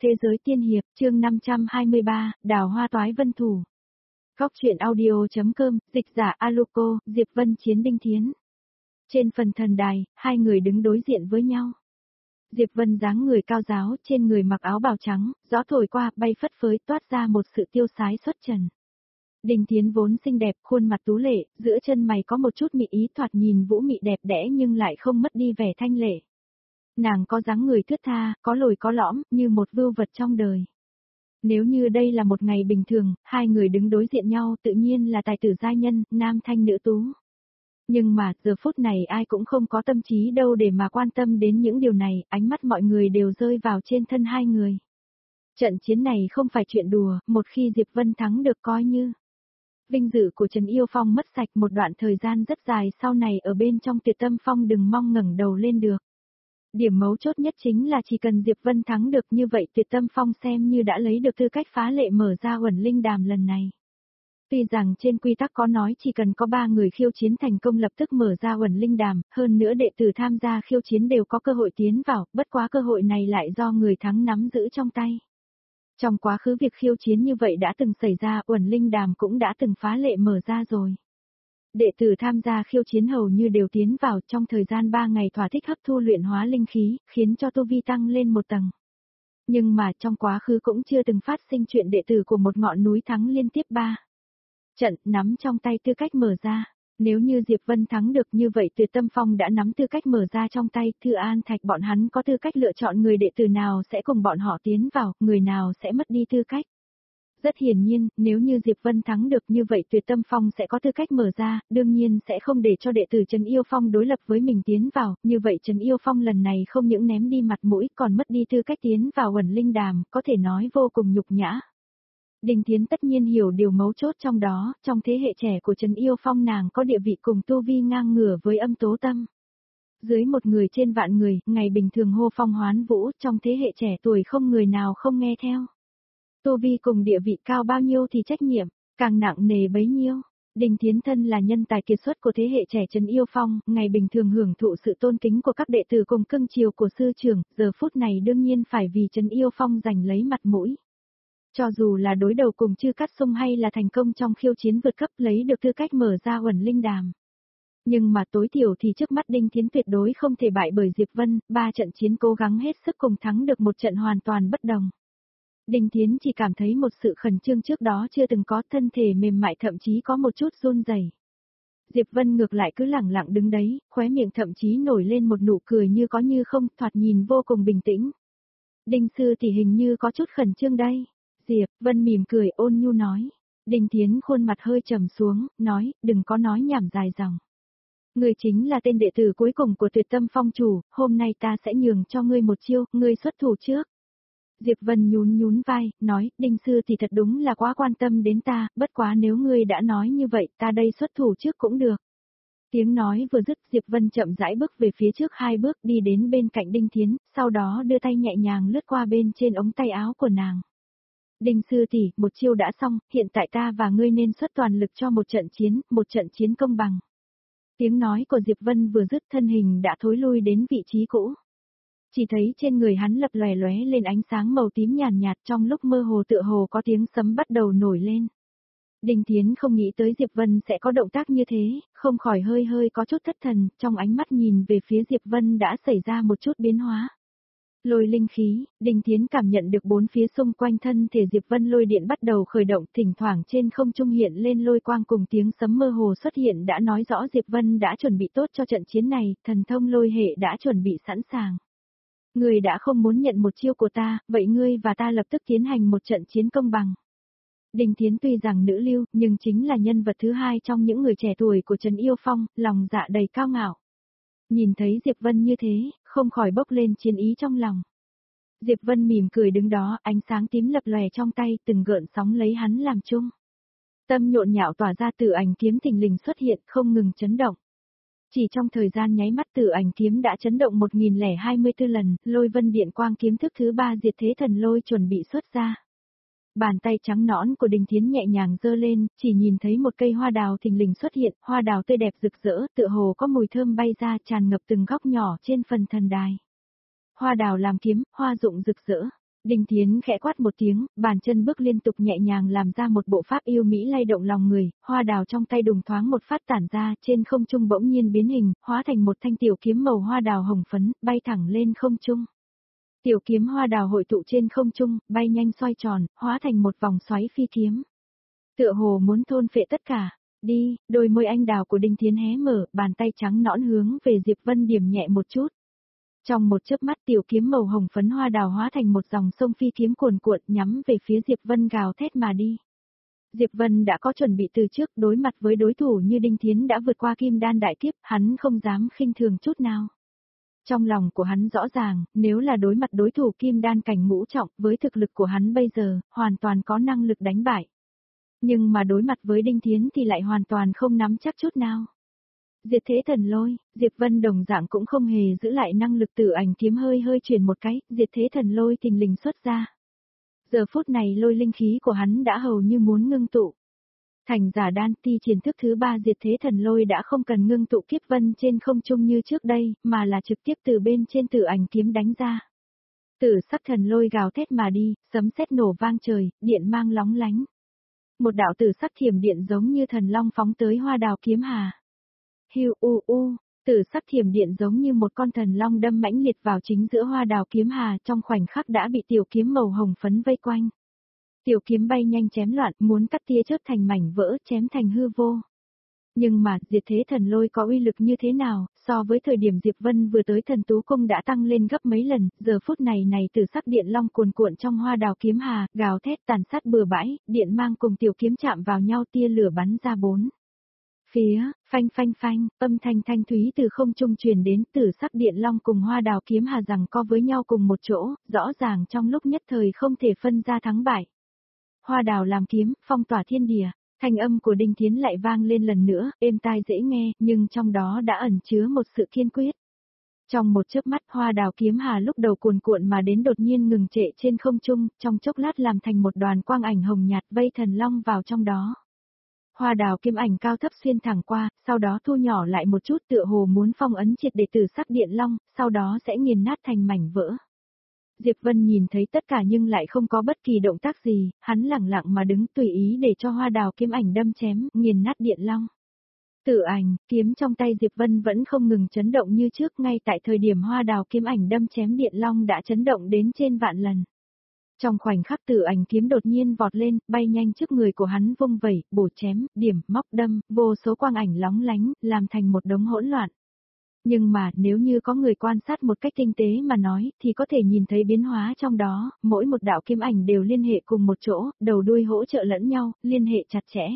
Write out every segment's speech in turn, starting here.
Thế giới tiên hiệp, chương 523, Đào hoa toái vân thủ. Góc truyện audio.com, dịch giả Aluko, Diệp Vân chiến Đinh Thiến. Trên phần thần đài, hai người đứng đối diện với nhau. Diệp Vân dáng người cao ráo, trên người mặc áo bào trắng, gió thổi qua, bay phất phới, toát ra một sự tiêu sái xuất trần. Đinh Thiến vốn xinh đẹp, khuôn mặt tú lệ, giữa chân mày có một chút mị ý, thoạt nhìn vũ mị đẹp đẽ nhưng lại không mất đi vẻ thanh lệ. Nàng có dáng người thướt tha, có lồi có lõm, như một vưu vật trong đời. Nếu như đây là một ngày bình thường, hai người đứng đối diện nhau tự nhiên là tài tử giai nhân, nam thanh nữ tú. Nhưng mà, giờ phút này ai cũng không có tâm trí đâu để mà quan tâm đến những điều này, ánh mắt mọi người đều rơi vào trên thân hai người. Trận chiến này không phải chuyện đùa, một khi Diệp Vân thắng được coi như vinh dự của Trấn Yêu Phong mất sạch, một đoạn thời gian rất dài sau này ở bên trong Tuyệt Tâm Phong đừng mong ngẩng đầu lên được. Điểm mấu chốt nhất chính là chỉ cần Diệp Vân thắng được như vậy Tuyệt Tâm Phong xem như đã lấy được tư cách phá lệ mở ra Uẩn Linh Đàm lần này. Tuy rằng trên quy tắc có nói chỉ cần có 3 người khiêu chiến thành công lập tức mở ra Uẩn Linh Đàm, hơn nữa đệ tử tham gia khiêu chiến đều có cơ hội tiến vào, bất quá cơ hội này lại do người thắng nắm giữ trong tay. Trong quá khứ việc khiêu chiến như vậy đã từng xảy ra, Uẩn Linh Đàm cũng đã từng phá lệ mở ra rồi. Đệ tử tham gia khiêu chiến hầu như đều tiến vào trong thời gian 3 ngày thỏa thích hấp thu luyện hóa linh khí, khiến cho tu vi tăng lên một tầng. Nhưng mà trong quá khứ cũng chưa từng phát sinh chuyện đệ tử của một ngọn núi thắng liên tiếp 3 trận nắm trong tay tư cách mở ra. Nếu như Diệp Vân thắng được như vậy Tuyệt Tâm Phong đã nắm tư cách mở ra trong tay, Thư An Thạch bọn hắn có tư cách lựa chọn người đệ tử nào sẽ cùng bọn họ tiến vào, người nào sẽ mất đi tư cách. Rất hiển nhiên, nếu như Diệp Vân thắng được như vậy Tuyệt Tâm Phong sẽ có tư cách mở ra, đương nhiên sẽ không để cho đệ tử Trấn Yêu Phong đối lập với mình tiến vào, như vậy Trấn Yêu Phong lần này không những ném đi mặt mũi còn mất đi tư cách tiến vào Uẩn Linh Đàm, có thể nói vô cùng nhục nhã. Đinh Thiến tất nhiên hiểu điều mấu chốt trong đó, trong thế hệ trẻ của Trấn Yêu Phong nàng có địa vị cùng tu vi ngang ngửa với Âm Tố Tâm. Dưới một người trên vạn người, ngày bình thường hô phong hoán vũ, trong thế hệ trẻ tuổi không người nào không nghe theo. Tu vi cùng địa vị cao bao nhiêu thì trách nhiệm, càng nặng nề bấy nhiêu. Đinh Thiến thân là nhân tài kiệt xuất của thế hệ trẻ Trấn Yêu Phong, ngày bình thường hưởng thụ sự tôn kính của các đệ tử cùng cưng chiều của sư trưởng, giờ phút này đương nhiên phải vì Trấn Yêu Phong giành lấy mặt mũi. Cho dù là đối đầu cùng Chư Cát Sung hay là thành công trong khiêu chiến vượt cấp lấy được tư cách mở ra Uẩn Linh Đàm. Nhưng mà tối thiểu thì trước mắt Đinh Thiến tuyệt đối không thể bại bởi Diệp Vân, 3 trận chiến cố gắng hết sức cùng thắng được một trận hoàn toàn bất đồng. Đinh Thiến chỉ cảm thấy một sự khẩn trương trước đó chưa từng có, thân thể mềm mại thậm chí có một chút run rẩy. Diệp Vân ngược lại cứ lẳng lặng đứng đấy, khóe miệng thậm chí nổi lên một nụ cười như có như không, thoạt nhìn vô cùng bình tĩnh. Đinh sư thì hình như có chút khẩn trương đây. Diệp Vân mỉm cười ôn nhu nói. Đinh Thiến khuôn mặt hơi trầm xuống, nói, đừng có nói nhảm dài dòng. Ngươi chính là tên đệ tử cuối cùng của Tuyệt Tâm Phong chủ, hôm nay ta sẽ nhường cho ngươi một chiêu, ngươi xuất thủ trước. Diệp Vân nhún vai, nói, Đinh sư thì thật đúng là quá quan tâm đến ta, bất quá nếu ngươi đã nói như vậy, ta đây xuất thủ trước cũng được. Tiếng nói vừa dứt, Diệp Vân chậm rãi bước về phía trước 2 bước đi đến bên cạnh Đinh Thiến, sau đó đưa tay nhẹ nhàng lướt qua bên trên ống tay áo của nàng. Đinh sư tỷ, một chiêu đã xong, hiện tại ta và ngươi nên xuất toàn lực cho một trận chiến công bằng. Tiếng nói của Diệp Vân vừa dứt thân hình đã thối lui đến vị trí cũ. Chỉ thấy trên người hắn lập lòe lóe lên ánh sáng màu tím nhàn nhạt trong lúc mơ hồ tựa hồ có tiếng sấm bắt đầu nổi lên. Đinh Thiến không nghĩ tới Diệp Vân sẽ có động tác như thế, không khỏi hơi có chút thất thần, trong ánh mắt nhìn về phía Diệp Vân đã xảy ra một chút biến hóa. Lôi linh khí, Đinh Thiến cảm nhận được bốn phía xung quanh thân thể Diệp Vân lôi điện bắt đầu khởi động, thỉnh thoảng trên không trung hiện lên lôi quang cùng tiếng sấm mơ hồ xuất hiện đã nói rõ Diệp Vân đã chuẩn bị tốt cho trận chiến này, thần thông lôi hệ đã chuẩn bị sẵn sàng. Ngươi đã không muốn nhận một chiêu của ta, vậy ngươi và ta lập tức tiến hành một trận chiến công bằng. Đinh Thiến tuy rằng nữ lưu, nhưng chính là nhân vật thứ 2 trong những người trẻ tuổi của Trấn Yêu Phong, lòng dạ đầy cao ngạo. Nhìn thấy Diệp Vân như thế, không khỏi bốc lên chiến ý trong lòng. Diệp Vân mỉm cười đứng đó, ánh sáng tím lập lòe trong tay, từng gợn sóng lấy hắn làm chung. Tâm nhộn nhạo tỏa ra Tử Ảnh kiếm thình lình xuất hiện, không ngừng chấn động. Chỉ trong thời gian nháy mắt Tử Ảnh kiếm đã chấn động 1024 lần, Lôi Vân Điện Quang kiếm thức thứ 3 diệt thế thần lôi chuẩn bị xuất ra. Bàn tay trắng nõn của Đinh Thiến nhẹ nhàng giơ lên, chỉ nhìn thấy một cây hoa đào thình lình xuất hiện, hoa đào tươi đẹp rực rỡ, tựa hồ có mùi thơm bay ra tràn ngập từng góc nhỏ trên phần thần đài. Hoa đào làm kiếm, hoa dụng rực rỡ. Đinh Thiến khẽ quát một tiếng, bàn chân bước liên tục nhẹ nhàng làm ra một bộ pháp yêu mỹ lay động lòng người, hoa đào trong tay đùng thoáng một phát tản ra, trên không trung bỗng nhiên biến hình, hóa thành một thanh tiểu kiếm màu hoa đào hồng phấn, bay thẳng lên không trung. Tiểu kiếm hoa đào hội tụ trên không trung, bay nhanh xoay tròn, hóa thành một vòng xoáy phi kiếm. Tựa hồ muốn thôn phệ tất cả. Đi, đôi môi anh đào của Đinh Thiến hé mở, bàn tay trắng nõn hướng về Diệp Vân điểm nhẹ một chút. Trong một chớp mắt tiểu kiếm màu hồng phấn hoa đào hóa thành một dòng sông phi kiếm cuồn cuộn nhắm về phía Diệp Vân gào thét mà đi. Diệp Vân đã có chuẩn bị từ trước, đối mặt với đối thủ như Đinh Thiến đã vượt qua kim đan đại kiếp, hắn không dám khinh thường chút nào. Trong lòng của hắn rõ ràng, nếu là đối mặt đối thủ kim đan cảnh ngũ trọng, với thực lực của hắn bây giờ, hoàn toàn có năng lực đánh bại. Nhưng mà đối mặt với Đinh Thiến thì lại hoàn toàn không nắm chắc chút nào. Diệt thế thần lôi, Diệp Vân đồng dạng cũng không hề giữ lại năng lực tử ảnh kiếm hơi chuyển một cái, diệt thế thần lôi thình lình xuất ra. Giờ phút này lôi linh khí của hắn đã hầu như muốn ngưng tụ. Thành giả đan ti triển thức thứ 3 diệt thế thần lôi đã không cần ngưng tụ kiếp vân trên không trung như trước đây, mà là trực tiếp từ bên trên tử ảnh kiếm đánh ra. Tử sắc thần lôi gào thét mà đi, sấm sét nổ vang trời, điện mang lóng lánh. Một đạo tử sắc thiểm điện giống như thần long phóng tới hoa đào kiếm hà. Hiu u u, tử sắc thiểm điện giống như một con thần long đâm mãnh liệt vào chính giữa hoa đào kiếm hà, trong khoảnh khắc đã bị tiểu kiếm màu hồng phấn vây quanh. Tiểu kiếm bay nhanh chém loạn, muốn cắt tia chớp thành mảnh vỡ, chém thành hư vô. Nhưng mà, diệt thế thần lôi có uy lực như thế nào, so với thời điểm Diệp Vân vừa tới thần tú cung đã tăng lên gấp mấy lần, giờ phút này tử sắc điện long cuồn cuộn trong hoa đào kiếm hà, gào thét tàn sát bừa bãi, điện mang cùng tiểu kiếm chạm vào nhau tia lửa bắn ra bốn. Phía, phanh phanh phanh, âm thanh thanh thúy từ không trung truyền đến, tử sắc điện long cùng hoa đào kiếm hà giằng co với nhau cùng một chỗ, rõ ràng trong lúc nhất thời không thể phân ra thắng bại. Hoa đào làm kiếm, phong tỏa thiên địa, thanh âm của Đinh Thiến lại vang lên lần nữa, êm tai dễ nghe, nhưng trong đó đã ẩn chứa một sự kiên quyết. Trong một chớp mắt hoa đào kiếm hà lúc đầu cuồn cuộn mà đến đột nhiên ngừng trệ trên không trung, trong chốc lát làm thành một đoàn quang ảnh hồng nhạt vây thần long vào trong đó. Hoa đào kiếm ảnh cao thấp xuyên thẳng qua, sau đó thu nhỏ lại một chút tựa hồ muốn phong ấn triệt để tử sắc điện long, sau đó sẽ nghiền nát thành mảnh vỡ. Diệp Vân nhìn thấy tất cả nhưng lại không có bất kỳ động tác gì, hắn lẳng lặng mà đứng tùy ý để cho hoa đào kiếm ảnh đâm chém, nghiền nát điện long. Tử ảnh, kiếm trong tay Diệp Vân vẫn không ngừng chấn động như trước, ngay tại thời điểm hoa đào kiếm ảnh đâm chém điện long đã chấn động đến trên vạn lần. Trong khoảnh khắc tử ảnh kiếm đột nhiên vọt lên, bay nhanh trước người của hắn vung vẩy, bổ chém, điểm, móc đâm, vô số quang ảnh lóng lánh, làm thành một đống hỗn loạn. Nhưng mà nếu như có người quan sát một cách tinh tế mà nói thì có thể nhìn thấy biến hóa trong đó, mỗi một đạo kiếm ảnh đều liên hệ cùng một chỗ, đầu đuôi hỗ trợ lẫn nhau, liên hệ chặt chẽ.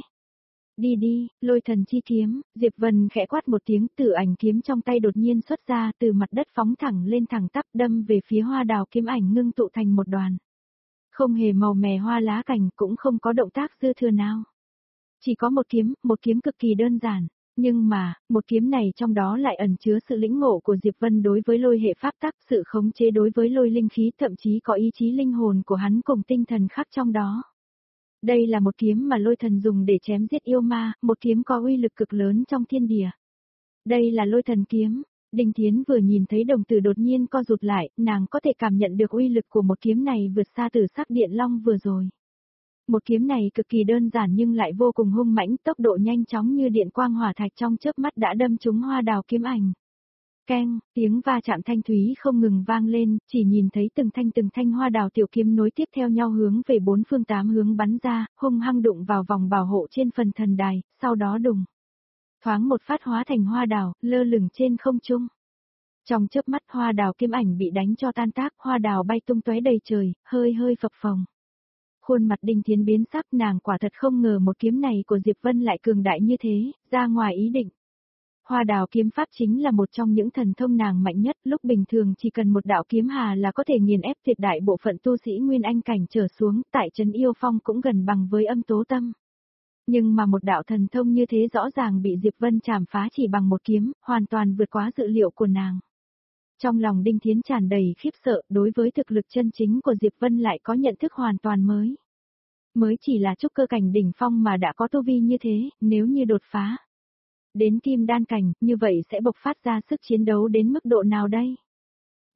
Đi đi, lôi thần chi kiếm, Diệp Vân khẽ quát một tiếng, tử ảnh kiếm trong tay đột nhiên xuất ra từ mặt đất phóng thẳng lên thẳng tắp đâm về phía hoa đào kiếm ảnh ngưng tụ thành một đoàn. Không hề màu mè hoa lá cành cũng không có động tác dư thừa nào. Chỉ có một kiếm cực kỳ đơn giản. Nhưng mà, một kiếm này trong đó lại ẩn chứa sự lĩnh ngộ của Diệp Vân đối với lôi hệ pháp tắc, sự khống chế đối với lôi linh khí, thậm chí có ý chí linh hồn của hắn cùng tinh thần khắc trong đó. Đây là một kiếm mà lôi thần dùng để chém giết yêu ma, một kiếm có uy lực cực lớn trong thiên địa. Đây là lôi thần kiếm. Đinh Thiến vừa nhìn thấy đồng tử đột nhiên co rụt lại, nàng có thể cảm nhận được uy lực của một kiếm này vượt xa tử sắc điện long vừa rồi. Một kiếm này cực kỳ đơn giản nhưng lại vô cùng hung mãnh, tốc độ nhanh chóng như điện quang hỏa thạch trong chớp mắt đã đâm trúng hoa đào kiếm ảnh. Keng, tiếng va chạm thanh thúy không ngừng vang lên, chỉ nhìn thấy từng thanh hoa đào tiểu kiếm nối tiếp theo nhau hướng về bốn phương tám hướng bắn ra, hung hăng đụng vào vòng bảo hộ trên phần thần đài, sau đó đùng. Thoáng một phát hóa thành hoa đào, lơ lửng trên không trung. Trong chớp mắt hoa đào kiếm ảnh bị đánh cho tan tác, hoa đào bay tung tóe đầy trời, hơi phập phồng. Khuôn mặt Đinh Thiến biến sắc, nàng quả thật không ngờ một kiếm này của Diệp Vân lại cường đại như thế, ra ngoài ý định. Hoa đào kiếm pháp chính là một trong những thần thông nàng mạnh nhất, lúc bình thường chỉ cần một đạo kiếm hà là có thể nghiền ép tuyệt đại bộ phận tu sĩ nguyên anh cảnh trở xuống, tại trấn yêu phong cũng gần bằng với âm tố tâm. Nhưng mà một đạo thần thông như thế rõ ràng bị Diệp Vân chảm phá chỉ bằng một kiếm, hoàn toàn vượt quá dự liệu của nàng. Trong lòng Đinh Thiến tràn đầy khiếp sợ, đối với thực lực chân chính của Diệp Vân lại có nhận thức hoàn toàn mới. Mới chỉ là trúc cơ cảnh đỉnh phong mà đã có tu vi như thế, nếu như đột phá đến kim đan cảnh, như vậy sẽ bộc phát ra sức chiến đấu đến mức độ nào đây?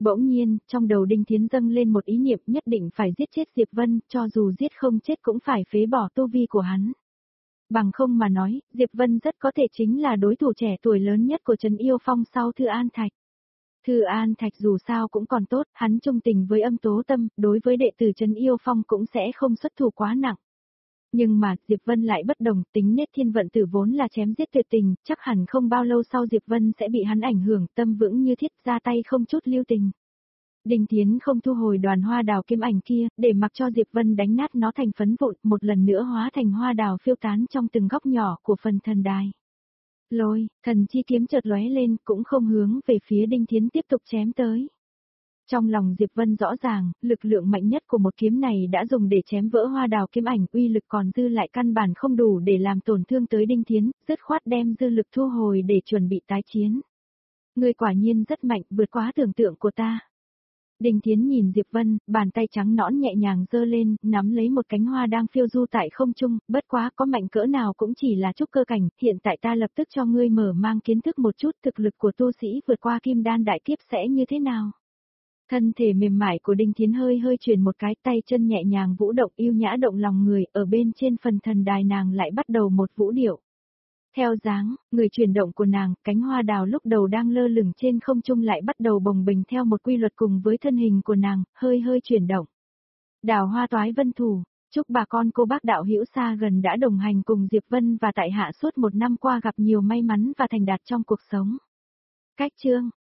Bỗng nhiên, trong đầu Đinh Thiến dâng lên một ý niệm nhất định phải giết chết Diệp Vân, cho dù giết không chết cũng phải phế bỏ tu vi của hắn. Bằng không mà nói, Diệp Vân rất có thể chính là đối thủ trẻ tuổi lớn nhất của Trấn Yêu Phong sau Thư An Thạch. Thư An Thạch dù sao cũng còn tốt, hắn trung tình với Âm Tố Tâm, đối với đệ tử Trấn Yêu Phong cũng sẽ không xuất thủ quá nặng. Nhưng mà, Diệp Vân lại bất đồng, tính nết thiên vận tử vốn là chém giết tuyệt tình, chắc hẳn không bao lâu sau Diệp Vân sẽ bị hắn ảnh hưởng, tâm vững như thiết, ra tay không chút lưu tình. Đinh Thiến không thu hồi đoàn hoa đào kiếm ảnh kia, để mặc cho Diệp Vân đánh nát nó thành phấn vụn, một lần nữa hóa thành hoa đào phiêu tán trong từng góc nhỏ của phần thần đài. Lôi, thần chi kiếm chợt lóe lên, cũng không hướng về phía Đinh Thiến tiếp tục chém tới. Trong lòng Diệp Vân rõ ràng, lực lượng mạnh nhất của một kiếm này đã dùng để chém vỡ hoa đào kiếm ảnh, uy lực còn dư lại căn bản không đủ để làm tổn thương tới Đinh Thiến, dứt khoát đem dư lực thu hồi để chuẩn bị tái chiến. Ngươi quả nhiên rất mạnh, vượt quá tưởng tượng của ta. Đinh Thiến nhìn Diệp Vân, bàn tay trắng nõn nhẹ nhàng giơ lên, nắm lấy một cánh hoa đang phiêu du tại không trung, bất quá có mạnh cỡ nào cũng chỉ là trúc cơ cảnh, hiện tại ta lập tức cho ngươi mở mang kiến thức một chút thực lực của tu sĩ vượt qua kim đan đại kiếp sẽ như thế nào. Thân thể mềm mại của Đinh Thiến hơi hơi chuyển một cái, tay chân nhẹ nhàng vũ động yêu nhã động lòng người, ở bên trên phần thần đài nàng lại bắt đầu một vũ điệu. Theo dáng, người chuyển động của nàng, cánh hoa đào lúc đầu đang lơ lửng trên không trung lại bắt đầu bồng bềnh theo một quy luật cùng với thân hình của nàng, hơi hơi chuyển động. Đào hoa toái vân thủ, chúc bà con cô bác đạo hữu xa gần đã đồng hành cùng Diệp Vân và tại hạ suốt một năm qua gặp nhiều may mắn và thành đạt trong cuộc sống. Cách chương